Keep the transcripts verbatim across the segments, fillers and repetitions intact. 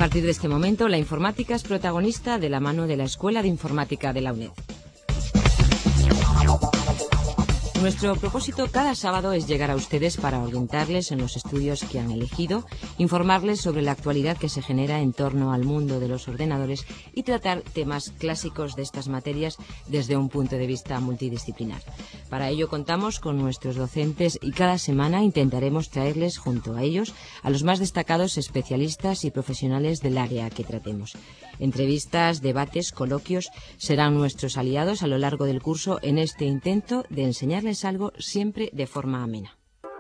partir de este momento, la informática es protagonista de la mano de la Escuela de Informática de la UNED. Nuestro propósito cada sábado es llegar a ustedes para orientarles en los estudios que han elegido, informarles sobre la actualidad que se genera en torno al mundo de los ordenadores y tratar temas clásicos de estas materias desde un punto de vista multidisciplinar. Para ello contamos con nuestros docentes y cada semana intentaremos traerles junto a ellos a los más destacados especialistas y profesionales del área que tratemos. Entrevistas, debates, coloquios serán nuestros aliados a lo largo del curso en este intento de enseñarles algo siempre de forma amena.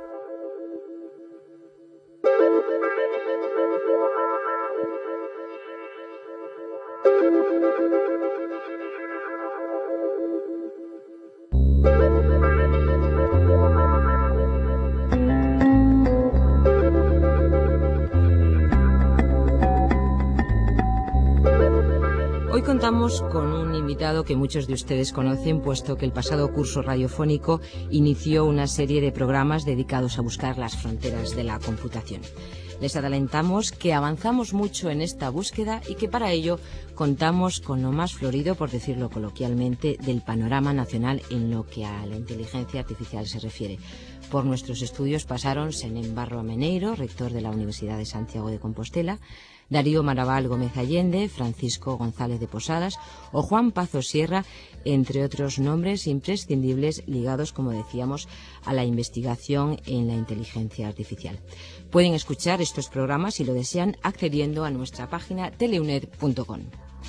Hoy contamos con un invitado que muchos de ustedes conocen, puesto que el pasado curso radiofónico inició una serie de programas dedicados a buscar las fronteras de la computación. Les adelantamos que avanzamos mucho en esta búsqueda y que para ello contamos con lo más florido, por decirlo coloquialmente, del panorama nacional en lo que a la inteligencia artificial se refiere. Por nuestros estudios pasaron Senén Barro Ameneiro, rector de la Universidad de Santiago de Compostela, Darío Maraval Gómez Allende, Francisco González de Posadas o Juan Pazo Sierra, entre otros nombres imprescindibles ligados, como decíamos, a la investigación en la inteligencia artificial. Pueden escuchar estos programas, si lo desean, accediendo a nuestra página teleuned punto com.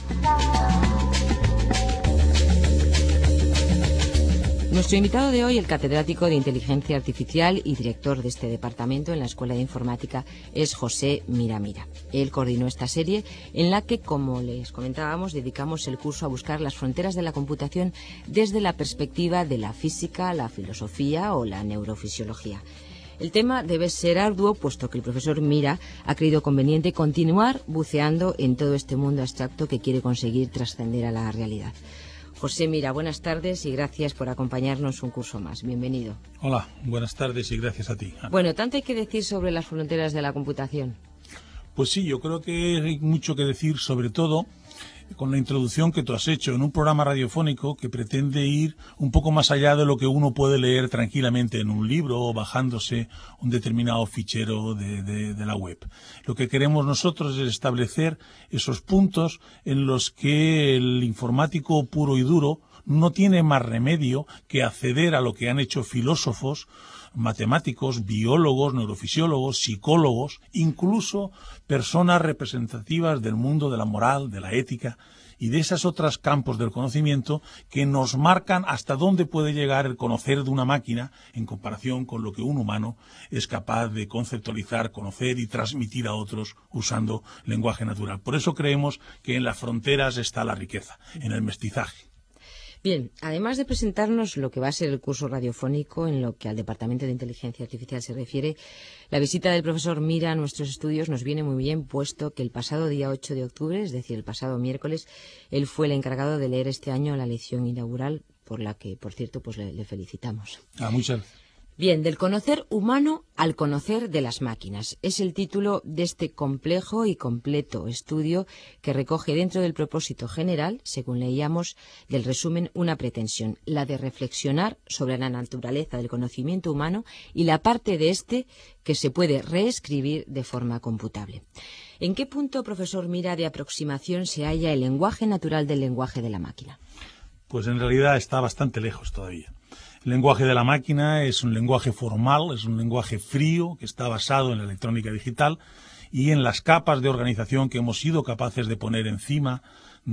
Nuestro invitado de hoy, el catedrático de Inteligencia Artificial y director de este departamento en la Escuela de Informática, es José Mira Mira. Él coordinó esta serie en la que, como les comentábamos, dedicamos el curso a buscar las fronteras de la computación desde la perspectiva de la física, la filosofía o la neurofisiología. El tema debe ser arduo, puesto que el profesor Mira ha creído conveniente continuar buceando en todo este mundo abstracto que quiere conseguir trascender a la realidad. José Mira, buenas tardes y gracias por acompañarnos un curso más. Bienvenido. Hola, buenas tardes y gracias a ti, Ana. Bueno, tanto hay que decir sobre las fronteras de la computación. Pues sí, yo creo que hay mucho que decir, sobre todo con la introducción que tú has hecho en un programa radiofónico que pretende ir un poco más allá de lo que uno puede leer tranquilamente en un libro o bajándose un determinado fichero de, de, de la web. Lo que queremos nosotros es establecer esos puntos en los que el informático puro y duro no tiene más remedio que acceder a lo que han hecho filósofos, matemáticos, biólogos, neurofisiólogos, psicólogos, incluso personas representativas del mundo de la moral, de la ética y de esos otros campos del conocimiento que nos marcan hasta dónde puede llegar el conocer de una máquina en comparación con lo que un humano es capaz de conceptualizar, conocer y transmitir a otros usando lenguaje natural. Por eso creemos que en las fronteras está la riqueza, en el mestizaje. Bien, además de presentarnos lo que va a ser el curso radiofónico en lo que al Departamento de Inteligencia Artificial se refiere, la visita del profesor Mira a nuestros estudios nos viene muy bien, puesto que el pasado día ocho de octubre, es decir, el pasado miércoles, él fue el encargado de leer este año la lección inaugural, por la que, por cierto, pues le, le felicitamos. Ah, muchas gracias. Bien, del conocer humano al conocer de las máquinas. Es el título de este complejo y completo estudio que recoge dentro del propósito general, según leíamos del resumen, una pretensión, la de reflexionar sobre la naturaleza del conocimiento humano y la parte de éste que se puede reescribir de forma computable. ¿En qué punto, profesor Mira, de aproximación se halla el lenguaje natural del lenguaje de la máquina? Pues en realidad está bastante lejos todavía. El lenguaje de la máquina es un lenguaje formal, es un lenguaje frío que está basado en la electrónica digital y en las capas de organización que hemos sido capaces de poner encima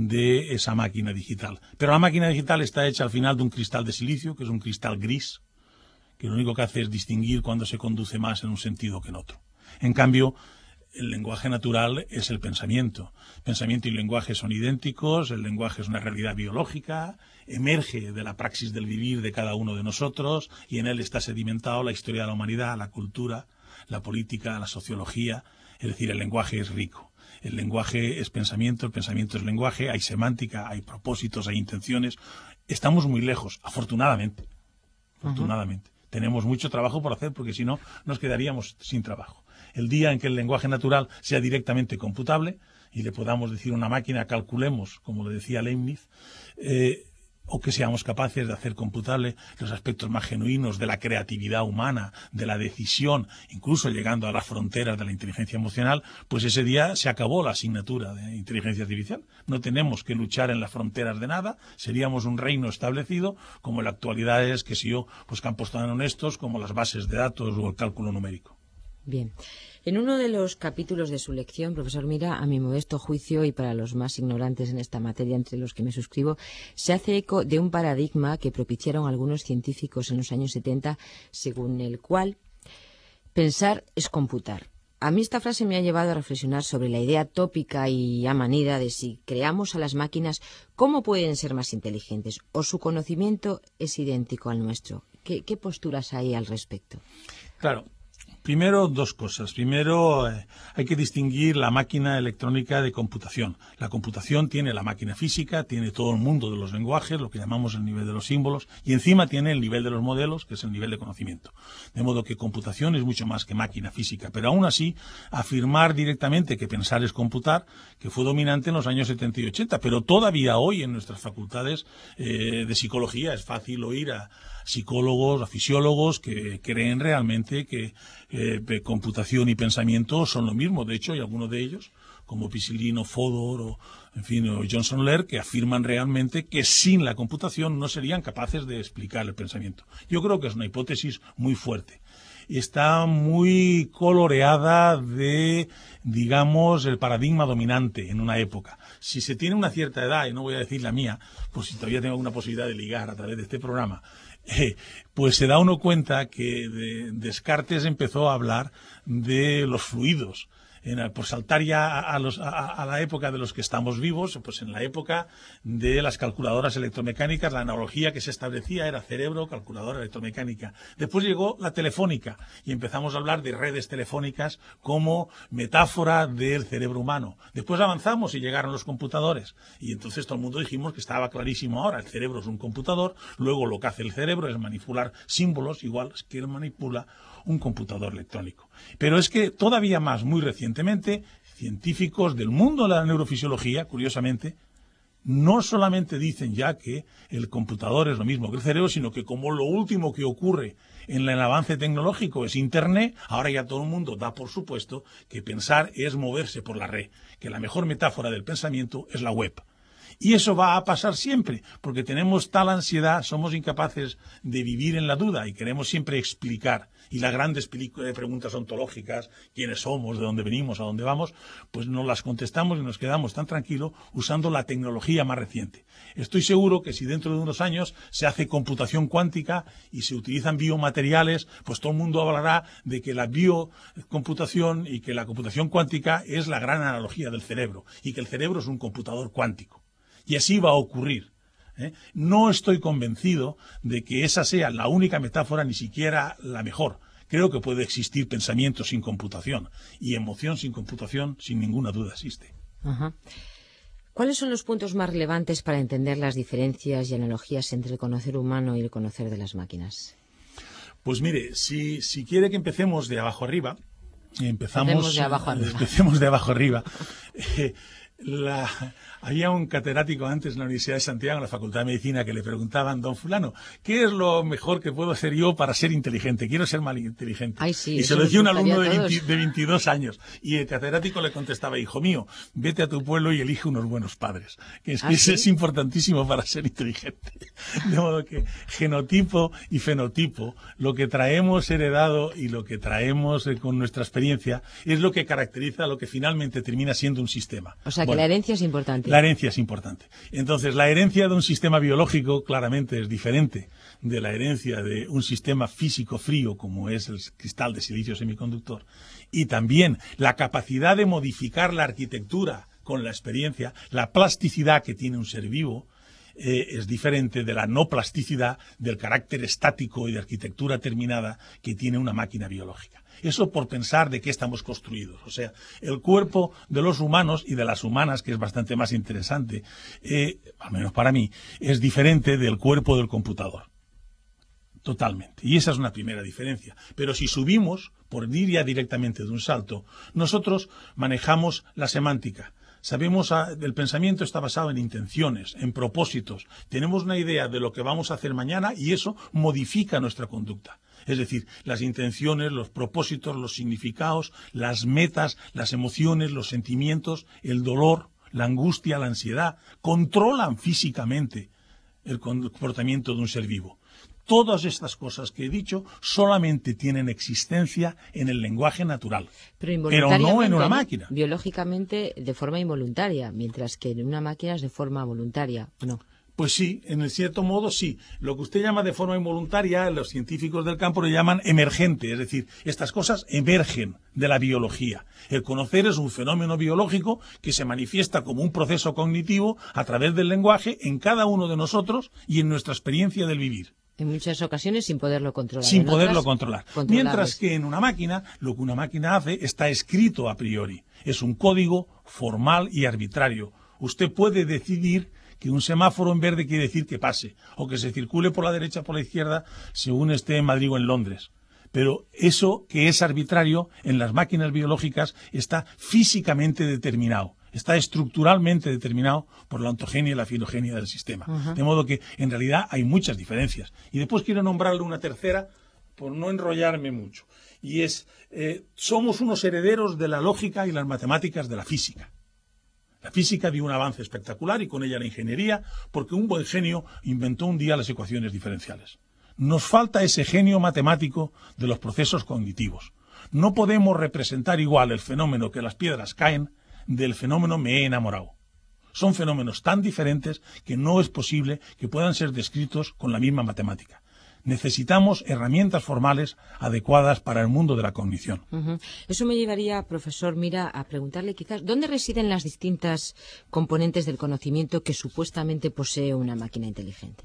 de esa máquina digital. Pero la máquina digital está hecha al final de un cristal de silicio, que es un cristal gris, que lo único que hace es distinguir cuando se conduce más en un sentido que en otro. En cambio, el lenguaje natural es el pensamiento. Pensamiento y lenguaje son idénticos, el lenguaje es una realidad biológica, emerge de la praxis del vivir de cada uno de nosotros y en él está sedimentado la historia de la humanidad, la cultura, la política, la sociología. Es decir, el lenguaje es rico. El lenguaje es pensamiento, el pensamiento es lenguaje, hay semántica, hay propósitos, hay intenciones. Estamos muy lejos, afortunadamente. Afortunadamente. Uh-huh. Tenemos mucho trabajo por hacer porque si no nos quedaríamos sin trabajo. El día en que el lenguaje natural sea directamente computable, y le podamos decir a una máquina, calculemos, como le decía Leibniz, eh, o que seamos capaces de hacer computable los aspectos más genuinos de la creatividad humana, de la decisión, incluso llegando a las fronteras de la inteligencia emocional, pues ese día se acabó la asignatura de inteligencia artificial. No tenemos que luchar en las fronteras de nada, seríamos un reino establecido, como en la actualidad es, que si yo, pues campos tan honestos como las bases de datos o el cálculo numérico. Bien. En uno de los capítulos de su lección, profesor Mira, a mi modesto juicio y para los más ignorantes en esta materia, entre los que me suscribo, se hace eco de un paradigma que propiciaron algunos científicos en los años setenta, según el cual pensar es computar. A mí esta frase me ha llevado a reflexionar sobre la idea tópica y a manida de si creamos a las máquinas, ¿cómo pueden ser más inteligentes? ¿O su conocimiento es idéntico al nuestro? ¿Qué, qué posturas hay al respecto? Claro. Primero, dos cosas. Primero, eh, hay que distinguir la máquina electrónica de computación. La computación tiene la máquina física, tiene todo el mundo de los lenguajes, lo que llamamos el nivel de los símbolos, y encima tiene el nivel de los modelos, que es el nivel de conocimiento. De modo que computación es mucho más que máquina física. Pero aún así, afirmar directamente que pensar es computar, que fue dominante en los años setenta y ochenta, pero todavía hoy en nuestras facultades eh, de psicología es fácil oír a psicólogos, a fisiólogos que creen realmente que eh, computación y pensamiento son lo mismo. De hecho, hay algunos de ellos, como Pisilino, Fodor o, en fin, o Johnson Laird, que afirman realmente que sin la computación no serían capaces de explicar el pensamiento. Yo creo que es una hipótesis muy fuerte. Está muy coloreada de, digamos, el paradigma dominante en una época. Si se tiene una cierta edad, y no voy a decir la mía, pues si todavía tengo alguna posibilidad de ligar a través de este programa, eh, pues se da uno cuenta que de Descartes empezó a hablar de los fluidos. En, por saltar ya a, los, a, a la época de los que estamos vivos, pues en la época de las calculadoras electromecánicas, la analogía que se establecía era cerebro, calculadora electromecánica. Después llegó la telefónica y empezamos a hablar de redes telefónicas como metáfora del cerebro humano. Después avanzamos y llegaron los computadores y entonces todo el mundo dijimos que estaba clarísimo ahora, el cerebro es un computador, luego lo que hace el cerebro es manipular símbolos, igual que él manipula un computador electrónico. Pero es que todavía más, muy recientemente, científicos del mundo de la neurofisiología, curiosamente, no solamente dicen ya que el computador es lo mismo que el cerebro, sino que como lo último que ocurre en el avance tecnológico es Internet, ahora ya todo el mundo da por supuesto que pensar es moverse por la red, que la mejor metáfora del pensamiento es la web. Y eso va a pasar siempre, porque tenemos tal ansiedad, somos incapaces de vivir en la duda y queremos siempre explicar. Y las grandes preguntas ontológicas, quiénes somos, de dónde venimos, a dónde vamos, pues nos las contestamos y nos quedamos tan tranquilos usando la tecnología más reciente. Estoy seguro que si dentro de unos años se hace computación cuántica y se utilizan biomateriales, pues todo el mundo hablará de que la biocomputación y que la computación cuántica es la gran analogía del cerebro y que el cerebro es un computador cuántico. Y así va a ocurrir. ¿eh? No estoy convencido de que esa sea la única metáfora, ni siquiera la mejor. Creo que puede existir pensamiento sin computación y emoción sin computación, sin ninguna duda existe. Ajá. ¿Cuáles son los puntos más relevantes para entender las diferencias y analogías entre el conocer humano y el conocer de las máquinas? Pues mire, si, si quiere que empecemos de abajo arriba, empezamos, empecemos de abajo arriba. Empecemos de abajo arriba. Eh, La, había un catedrático antes en la Universidad de Santiago, en la Facultad de Medicina, que le preguntaban, don fulano, ¿qué es lo mejor que puedo hacer yo para ser inteligente? Quiero ser mal inteligente. Ay, sí, y se lo decía un alumno de, veinte, de veintidós años. Y el catedrático le contestaba, hijo mío, vete a tu pueblo y elige unos buenos padres. Que es, ¿Ah, sí? es importantísimo para ser inteligente. De modo que genotipo y fenotipo, lo que traemos heredado y lo que traemos eh, con nuestra experiencia, es lo que caracteriza lo que finalmente termina siendo un sistema. O sea, Bueno, que la herencia es importante. La herencia es importante. Entonces, la herencia de un sistema biológico claramente es diferente de la herencia de un sistema físico frío como es el cristal de silicio semiconductor. Y también la capacidad de modificar la arquitectura con la experiencia, la plasticidad que tiene un ser vivo, eh, es diferente de la no plasticidad del carácter estático y de arquitectura terminada que tiene una máquina biológica. Eso por pensar de qué estamos construidos. O sea, el cuerpo de los humanos y de las humanas, que es bastante más interesante, eh, al menos para mí, es diferente del cuerpo del computador. Totalmente. Y esa es una primera diferencia. Pero si subimos, por ir ya directamente de un salto, nosotros manejamos la semántica. Sabemos, a, el pensamiento está basado en intenciones, en propósitos. Tenemos una idea de lo que vamos a hacer mañana y eso modifica nuestra conducta. Es decir, las intenciones, los propósitos, los significados, las metas, las emociones, los sentimientos, el dolor, la angustia, la ansiedad, controlan físicamente el comportamiento de un ser vivo. Todas estas cosas que he dicho solamente tienen existencia en el lenguaje natural, pero, pero no en una máquina. Biológicamente de forma involuntaria, mientras que en una máquina es de forma voluntaria, ¿no? Pues sí, en cierto modo sí. Lo que usted llama de forma involuntaria, los científicos del campo lo llaman emergente, es decir, estas cosas emergen de la biología. El conocer es un fenómeno biológico que se manifiesta como un proceso cognitivo a través del lenguaje en cada uno de nosotros y en nuestra experiencia del vivir. En muchas ocasiones sin poderlo controlar. Sin poderlo controlar. Mientras que en una máquina, lo que una máquina hace está escrito a priori. Es un código formal y arbitrario. Usted puede decidir que un semáforo en verde quiere decir que pase, o que se circule por la derecha o por la izquierda según esté en Madrid o en Londres. Pero eso que es arbitrario en las máquinas biológicas está físicamente determinado. Está estructuralmente determinado por la ontogenia y la filogenia del sistema. Uh-huh. De modo que, en realidad, hay muchas diferencias. Y después quiero nombrarle una tercera, por no enrollarme mucho. Y es, eh, somos unos herederos de la lógica y las matemáticas de la física. La física dio un avance espectacular y con ella la ingeniería, porque un buen genio inventó un día las ecuaciones diferenciales. Nos falta ese genio matemático de los procesos cognitivos. No podemos representar igual el fenómeno que las piedras caen del fenómeno me he enamorado. Son fenómenos tan diferentes que no es posible que puedan ser descritos con la misma matemática. Necesitamos herramientas formales adecuadas para el mundo de la cognición. Uh-huh. Eso me llevaría, profesor Mira, a preguntarle quizás, ¿dónde residen las distintas componentes del conocimiento que supuestamente posee una máquina inteligente?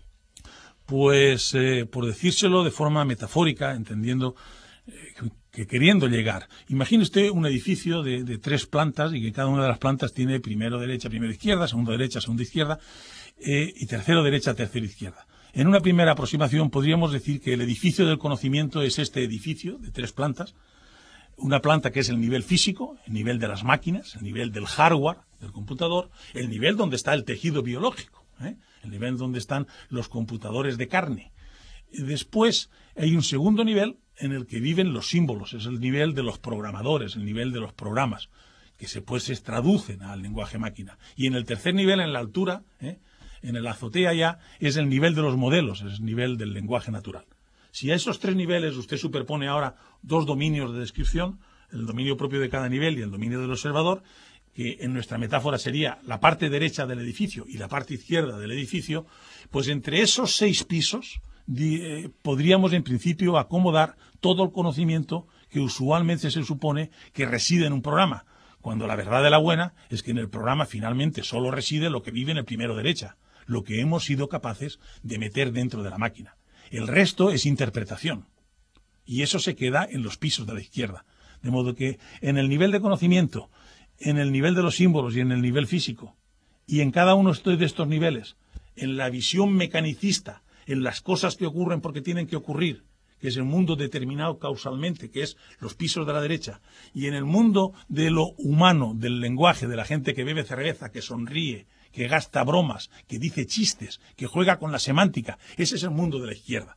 Pues, eh, por decírselo de forma metafórica, entendiendo eh, que queriendo llegar. Imagine usted un edificio de, de tres plantas y que cada una de las plantas tiene primero derecha, primero izquierda, segundo derecha, segunda izquierda eh, y tercero derecha, tercero izquierda. En una primera aproximación podríamos decir que el edificio del conocimiento es este edificio de tres plantas. Una planta que es el nivel físico, el nivel de las máquinas, el nivel del hardware, del computador, el nivel donde está el tejido biológico, ¿eh? el nivel donde están los computadores de carne. Después hay un segundo nivel en el que viven los símbolos, es el nivel de los programadores, el nivel de los programas, que se, pues, se traducen al lenguaje máquina. Y en el tercer nivel, en la altura, ¿eh? en el azotea ya, es el nivel de los modelos, es el nivel del lenguaje natural. Si a esos tres niveles usted superpone ahora dos dominios de descripción, el dominio propio de cada nivel y el dominio del observador, que en nuestra metáfora sería la parte derecha del edificio y la parte izquierda del edificio, pues entre esos seis pisos eh, podríamos en principio acomodar todo el conocimiento que usualmente se supone que reside en un programa, cuando la verdad de la buena es que en el programa finalmente solo reside lo que vive en el primero derecha, lo que hemos sido capaces de meter dentro de la máquina. El resto es interpretación. Y eso se queda en los pisos de la izquierda. De modo que en el nivel de conocimiento, en el nivel de los símbolos y en el nivel físico, y en cada uno de estos niveles, en la visión mecanicista, en las cosas que ocurren porque tienen que ocurrir, que es el mundo determinado causalmente, que es los pisos de la derecha, y en el mundo de lo humano, del lenguaje, de la gente que bebe cerveza, que sonríe, que gasta bromas, que dice chistes, que juega con la semántica, ese es el mundo de la izquierda.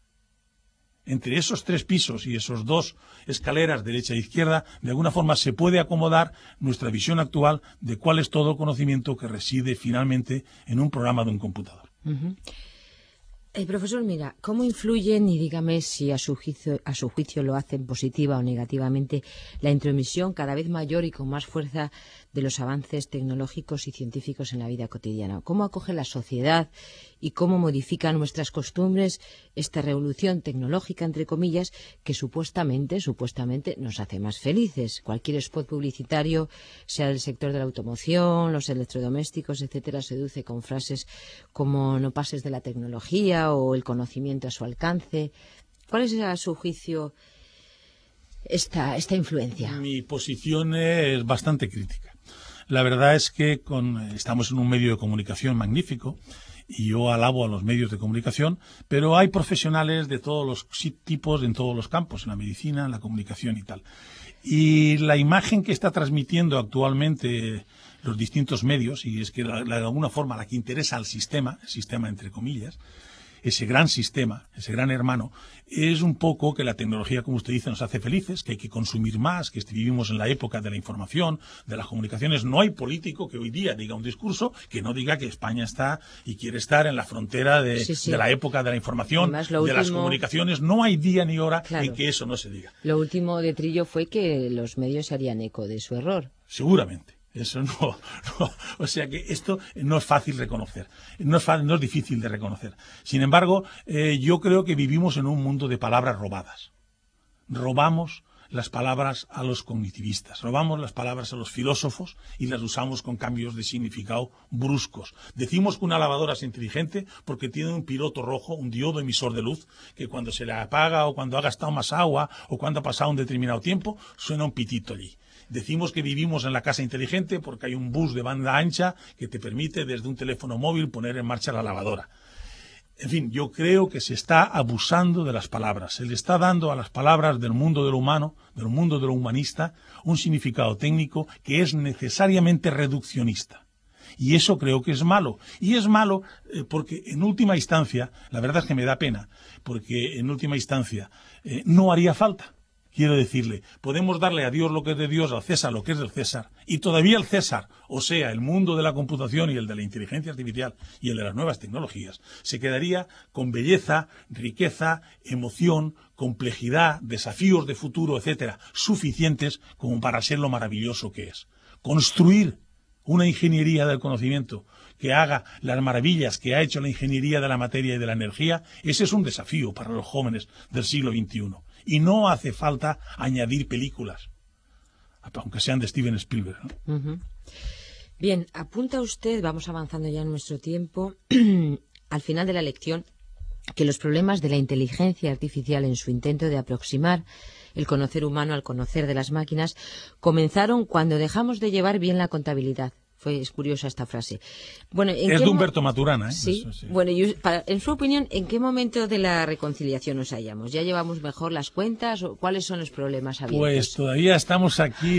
Entre esos tres pisos y esos dos escaleras, derecha e izquierda, de alguna forma se puede acomodar nuestra visión actual de cuál es todo el conocimiento que reside finalmente en un programa de un computador. Uh-huh. Eh, profesor, mira, ¿cómo influyen, y dígame si a su juicio, a su juicio lo hacen positiva o negativamente, la intromisión cada vez mayor y con más fuerza de los avances tecnológicos y científicos en la vida cotidiana? ¿Cómo acoge la sociedad y cómo modifica nuestras costumbres esta revolución tecnológica, entre comillas, que supuestamente, supuestamente nos hace más felices? Cualquier spot publicitario, sea del sector de la automoción, los electrodomésticos, etcétera, seduce con frases como no pases de la tecnología o el conocimiento a su alcance. ¿Cuál es, a su juicio, esta, esta influencia? Mi posición es bastante crítica. La verdad es que con, estamos en un medio de comunicación magnífico y yo alabo a los medios de comunicación, pero hay profesionales de todos los tipos en todos los campos, en la medicina, en la comunicación y tal. Y la imagen que está transmitiendo actualmente los distintos medios, y es que la, la, de alguna forma la que interesa al sistema, el sistema entre comillas, ese gran sistema, ese gran hermano, es un poco que la tecnología, como usted dice, nos hace felices, que hay que consumir más, que vivimos en la época de la información, de las comunicaciones. No hay político que hoy día diga un discurso que no diga que España está y quiere estar en la frontera de, sí, sí. de la época de la información, de último, las comunicaciones. No hay día ni hora claro. en que eso no se diga. Lo último de Trillo fue que los medios se harían eco de su error. Seguramente. Eso no, no, o sea que esto no es fácil reconocer, no es, fácil, no es difícil de reconocer. Sin embargo, eh, yo creo que vivimos en un mundo de palabras robadas. Robamos las palabras a los cognitivistas, robamos las palabras a los filósofos y las usamos con cambios de significado bruscos. Decimos que una lavadora es inteligente porque tiene un piloto rojo, un diodo emisor de luz, que cuando se le apaga o cuando ha gastado más agua o cuando ha pasado un determinado tiempo, suena un pitito allí. Decimos que vivimos en la casa inteligente porque hay un bus de banda ancha que te permite desde un teléfono móvil poner en marcha la lavadora. En fin, yo creo que se está abusando de las palabras. Se le está dando a las palabras del mundo de lo humano, del mundo de lo humanista, un significado técnico que es necesariamente reduccionista. Y eso creo que es malo. Y es malo eh, porque en última instancia, la verdad es que me da pena, porque en última instancia eh, no haría falta. Quiero decirle, podemos darle a Dios lo que es de Dios, al César lo que es del César, y todavía el César, o sea, el mundo de la computación y el de la inteligencia artificial y el de las nuevas tecnologías, se quedaría con belleza, riqueza, emoción, complejidad, desafíos de futuro, etcétera, suficientes como para ser lo maravilloso que es. Construir una ingeniería del conocimiento que haga las maravillas que ha hecho la ingeniería de la materia y de la energía, ese es un desafío para los jóvenes del siglo veintiuno. Y no hace falta añadir películas, aunque sean de Steven Spielberg, ¿no? Uh-huh. Bien, apunta usted, vamos avanzando ya en nuestro tiempo, al final de la lección, que los problemas de la inteligencia artificial en su intento de aproximar el conocer humano al conocer de las máquinas comenzaron cuando dejamos de llevar bien la contabilidad. Fue, es curiosa esta frase. Bueno, ¿en es qué de Humberto Maturana, ¿eh? Sí. Eso, sí. Bueno, y para, en su opinión, ¿en qué momento de la reconciliación nos hallamos? ¿Ya llevamos mejor las cuentas o cuáles son los problemas abiertos? Pues todavía estamos aquí,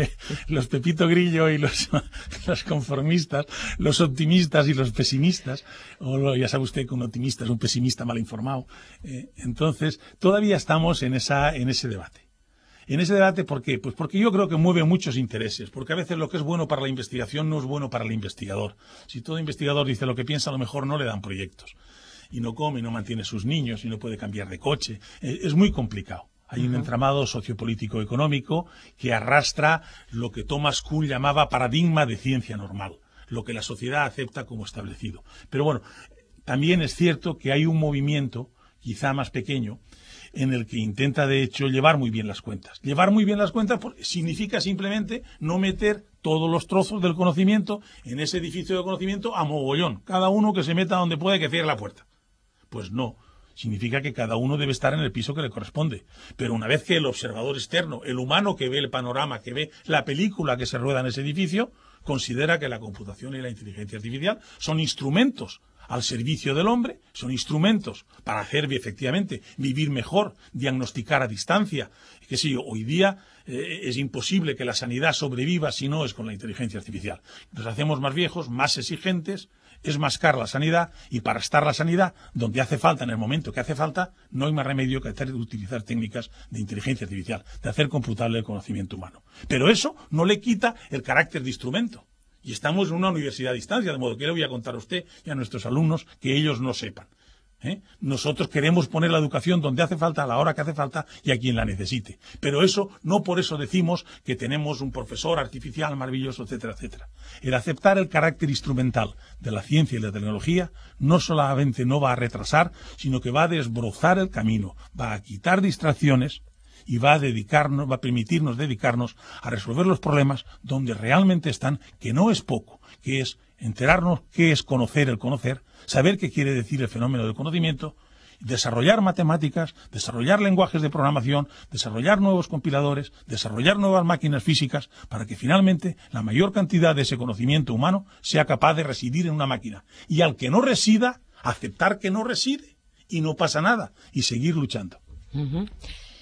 los Pepito Grillo y los, los conformistas, los optimistas y los pesimistas. O lo, ya sabe usted que un optimista es un pesimista mal informado. Eh, entonces, todavía estamos en esa, en ese debate. En ese debate, ¿por qué? Pues porque yo creo que mueve muchos intereses, porque a veces lo que es bueno para la investigación no es bueno para el investigador. Si todo investigador dice lo que piensa, a lo mejor no le dan proyectos. Y no come, y no mantiene sus niños, y no puede cambiar de coche. Es muy complicado. Hay un entramado sociopolítico económico que arrastra lo que Thomas Kuhn llamaba paradigma de ciencia normal, lo que la sociedad acepta como establecido. Pero bueno, también es cierto que hay un movimiento, quizá más pequeño, en el que intenta, de hecho, llevar muy bien las cuentas. Llevar muy bien las cuentas significa simplemente no meter todos los trozos del conocimiento en ese edificio de conocimiento a mogollón. Cada uno que se meta donde pueda y que cierre la puerta. Pues no. Significa que cada uno debe estar en el piso que le corresponde. Pero una vez que el observador externo, el humano que ve el panorama, que ve la película que se rueda en ese edificio, considera que la computación y la inteligencia artificial son instrumentos al servicio del hombre, son instrumentos para hacer efectivamente vivir mejor, diagnosticar a distancia. Que sí, hoy día eh, es imposible que la sanidad sobreviva si no es con la inteligencia artificial. Nos hacemos más viejos, más exigentes, es más cara la sanidad, y para estar la sanidad donde hace falta, en el momento que hace falta, no hay más remedio que hacer, utilizar técnicas de inteligencia artificial, de hacer computable el conocimiento humano. Pero eso no le quita el carácter de instrumento. Y estamos en una universidad a distancia, de modo que le voy a contar a usted y a nuestros alumnos que ellos no sepan. ¿Eh? Nosotros queremos poner la educación donde hace falta, a la hora que hace falta y a quien la necesite. Pero eso, no por eso decimos que tenemos un profesor artificial maravilloso, etcétera, etcétera. El aceptar el carácter instrumental de la ciencia y la tecnología no solamente no va a retrasar, sino que va a desbrozar el camino, va a quitar distracciones y va a dedicarnos, va a permitirnos dedicarnos a resolver los problemas donde realmente están, que no es poco, que es enterarnos qué es conocer el conocer, saber qué quiere decir el fenómeno del conocimiento, desarrollar matemáticas, desarrollar lenguajes de programación, desarrollar nuevos compiladores, desarrollar nuevas máquinas físicas, para que finalmente la mayor cantidad de ese conocimiento humano sea capaz de residir en una máquina. Y al que no resida, aceptar que no reside, y no pasa nada, y seguir luchando. Uh-huh.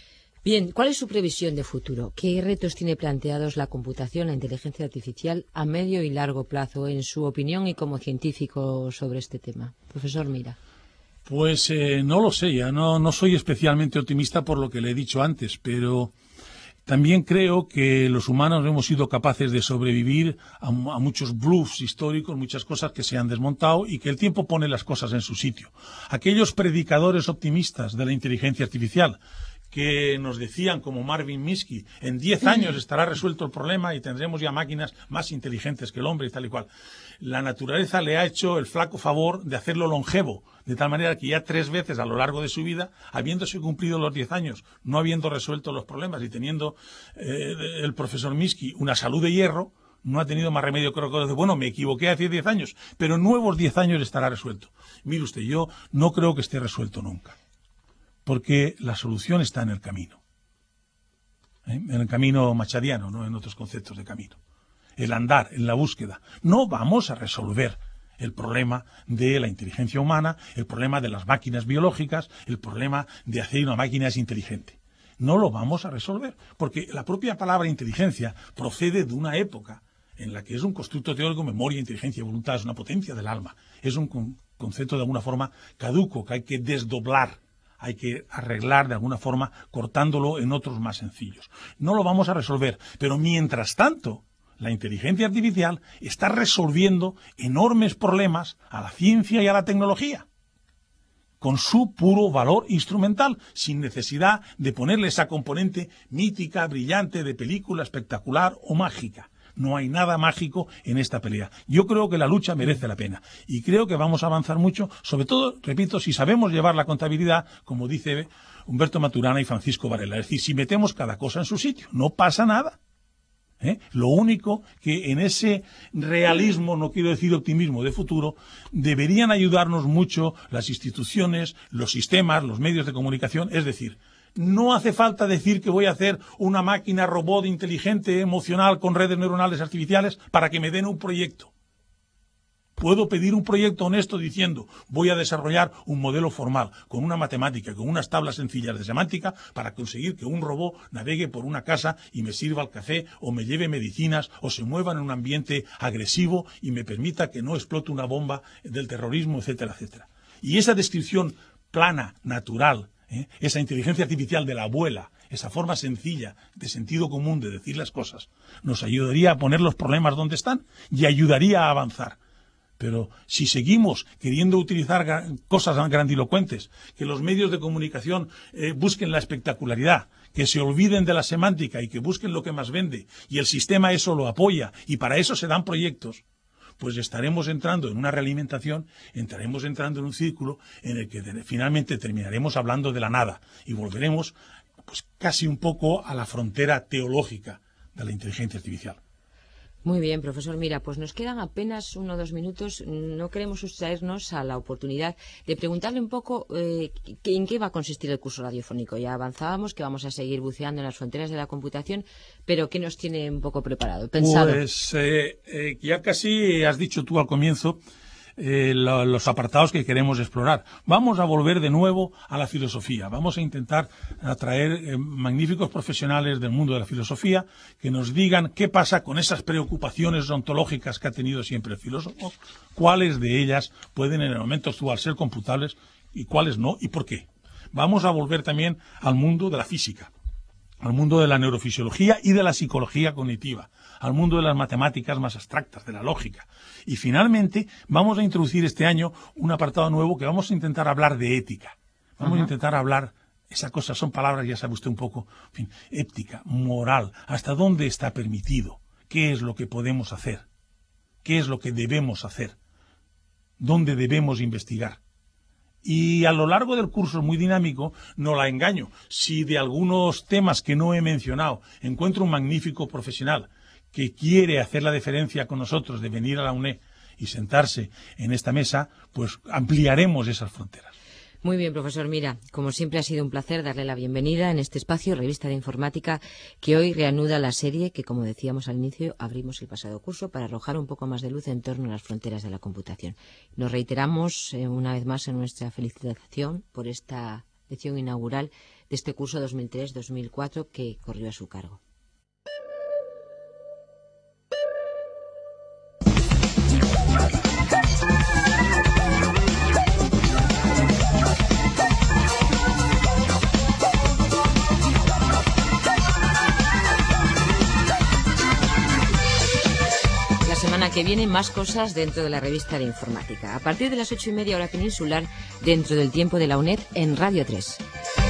Bien, ¿cuál es su previsión de futuro? ¿Qué retos tiene planteados la computación, la inteligencia artificial a medio y largo plazo, en su opinión y como científico sobre este tema? Profesor Mira. Pues eh, no lo sé, ya no, no soy especialmente optimista por lo que le he dicho antes, pero también creo que los humanos hemos sido capaces de sobrevivir a, a muchos bluffs históricos, muchas cosas que se han desmontado y que el tiempo pone las cosas en su sitio. Aquellos predicadores optimistas de la inteligencia artificial que nos decían, como Marvin Minsky, en diez años estará resuelto el problema y tendremos ya máquinas más inteligentes que el hombre y tal y cual. La naturaleza le ha hecho el flaco favor de hacerlo longevo, de tal manera que ya tres veces a lo largo de su vida, habiéndose cumplido los diez años, no habiendo resuelto los problemas y teniendo eh, el profesor Minsky una salud de hierro, no ha tenido más remedio creo que decir, bueno, me equivoqué hace diez años, pero en nuevos diez años estará resuelto. Mire usted, yo no creo que esté resuelto nunca, porque la solución está en el camino, ¿eh? En el camino machadiano, no en otros conceptos de camino. El andar, en la búsqueda. No vamos a resolver el problema de la inteligencia humana, el problema de las máquinas biológicas, el problema de hacer una máquina es inteligente. No lo vamos a resolver, porque la propia palabra inteligencia procede de una época en la que es un constructo teórico, memoria, inteligencia y voluntad, es una potencia del alma. Es un con- concepto de alguna forma caduco, que hay que desdoblar, hay que arreglar de alguna forma cortándolo en otros más sencillos. No lo vamos a resolver, pero mientras tanto, la inteligencia artificial está resolviendo enormes problemas a la ciencia y a la tecnología, con su puro valor instrumental, sin necesidad de ponerle esa componente mítica, brillante, de película, espectacular o mágica. No hay nada mágico en esta pelea. Yo creo que la lucha merece la pena y creo que vamos a avanzar mucho, sobre todo, repito, si sabemos llevar la contabilidad, como dice Humberto Maturana y Francisco Varela. Es decir, si metemos cada cosa en su sitio, no pasa nada. ¿Eh? Lo único que en ese realismo, no quiero decir optimismo de futuro, deberían ayudarnos mucho las instituciones, los sistemas, los medios de comunicación. Es decir, no hace falta decir que voy a hacer una máquina robot inteligente, emocional, con redes neuronales artificiales para que me den un proyecto. Puedo pedir un proyecto honesto diciendo voy a desarrollar un modelo formal con una matemática, con unas tablas sencillas de semántica para conseguir que un robot navegue por una casa y me sirva el café o me lleve medicinas o se mueva en un ambiente agresivo y me permita que no explote una bomba del terrorismo, etcétera, etcétera. Y esa descripción plana, natural, ¿eh? esa inteligencia artificial de la abuela, esa forma sencilla, de sentido común de decir las cosas, nos ayudaría a poner los problemas donde están y ayudaría a avanzar. Pero si seguimos queriendo utilizar cosas grandilocuentes, que los medios de comunicación eh, busquen la espectacularidad, que se olviden de la semántica y que busquen lo que más vende, y el sistema eso lo apoya, y para eso se dan proyectos, pues estaremos entrando en una realimentación, entraremos entrando en un círculo en el que finalmente terminaremos hablando de la nada y volveremos pues casi un poco a la frontera teológica de la inteligencia artificial. Muy bien, profesor. Mira, pues nos quedan apenas uno o dos minutos. No queremos sustraernos a la oportunidad de preguntarle un poco eh, en qué va a consistir el curso radiofónico. Ya avanzábamos que vamos a seguir buceando en las fronteras de la computación, pero ¿qué nos tiene un poco preparado, pensado? Pues eh, eh, ya casi has dicho tú al comienzo eh, lo, los apartados que queremos explorar. Vamos a volver de nuevo a la filosofía. Vamos a intentar atraer eh, magníficos profesionales del mundo de la filosofía que nos digan qué pasa con esas preocupaciones ontológicas que ha tenido siempre el filósofo, cuáles de ellas pueden en el momento actual ser computables y cuáles no y por qué. Vamos a volver también al mundo de la física, al mundo de la neurofisiología y de la psicología cognitiva, al mundo de las matemáticas más abstractas, de la lógica. Y finalmente vamos a introducir este año un apartado nuevo que vamos a intentar hablar de ética. Vamos uh-huh. a intentar hablar, esa cosa son palabras, ya sabe usted un poco, en fin, ética, moral, hasta dónde está permitido, qué es lo que podemos hacer, qué es lo que debemos hacer, dónde debemos investigar. Y a lo largo del curso, muy dinámico, no la engaño. Si de algunos temas que no he mencionado encuentro un magnífico profesional que quiere hacer la deferencia con nosotros de venir a la UNED y sentarse en esta mesa, pues ampliaremos esas fronteras. Muy bien, profesor. Mira, como siempre ha sido un placer darle la bienvenida en este espacio, Revista de Informática, que hoy reanuda la serie que, como decíamos al inicio, abrimos el pasado curso para arrojar un poco más de luz en torno a las fronteras de la computación. Nos reiteramos eh, una vez más en nuestra felicitación por esta lección inaugural de este curso dos mil tres dos mil cuatro que corrió a su cargo. Que viene más cosas dentro de la revista de informática. A partir de las ocho y media hora peninsular, dentro del tiempo de la UNED en Radio tres.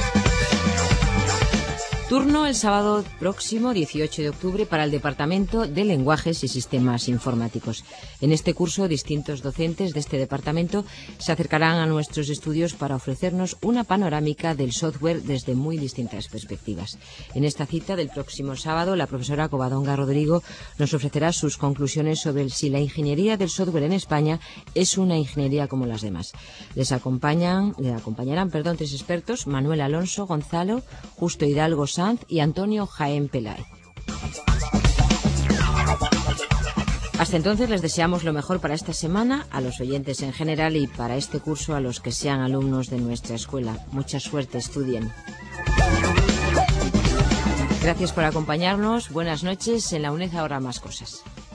Turno el sábado próximo, dieciocho de octubre, para el Departamento de Lenguajes y Sistemas Informáticos. En este curso, distintos docentes de este departamento se acercarán a nuestros estudios para ofrecernos una panorámica del software desde muy distintas perspectivas. En esta cita del próximo sábado, la profesora Covadonga Rodrigo nos ofrecerá sus conclusiones sobre si la ingeniería del software en España es una ingeniería como las demás. Les acompañan, le acompañarán perdón, tres expertos: Manuel Alonso Gonzalo, Justo Hidalgo Sanz y Antonio Jaén Peláez. Hasta entonces les deseamos lo mejor para esta semana, a los oyentes en general, y para este curso a los que sean alumnos de nuestra escuela. Mucha suerte, estudien. Gracias por acompañarnos. Buenas noches. En la UNED ahora más cosas.